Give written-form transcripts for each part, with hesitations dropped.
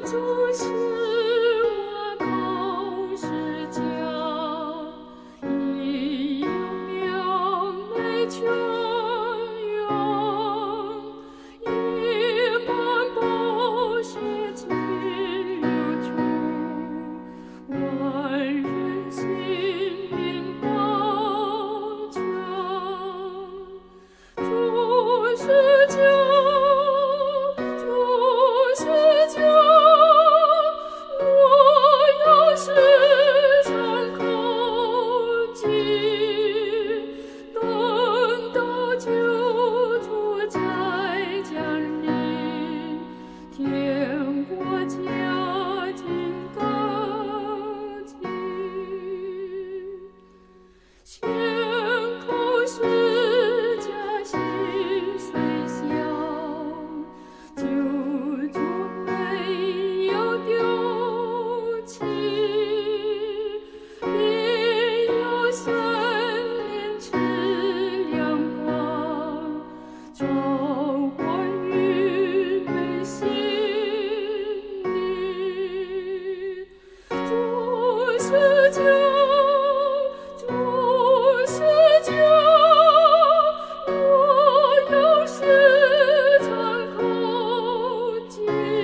主是我口是讲，以有名为泉源，以满宝血经流出，万人心灵保全。主是讲，主是讲，我要时常靠近，等到救主再降临，天国家境干净。先口是家心虽小，救主没有丢弃，必有圣灵赐亮光，照我愚昧心里。主是讲，主是讲，我要时常靠近，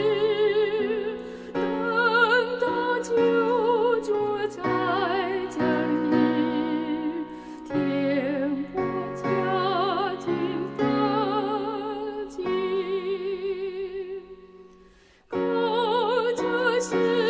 等到救主再降临，天国家境干净。靠着是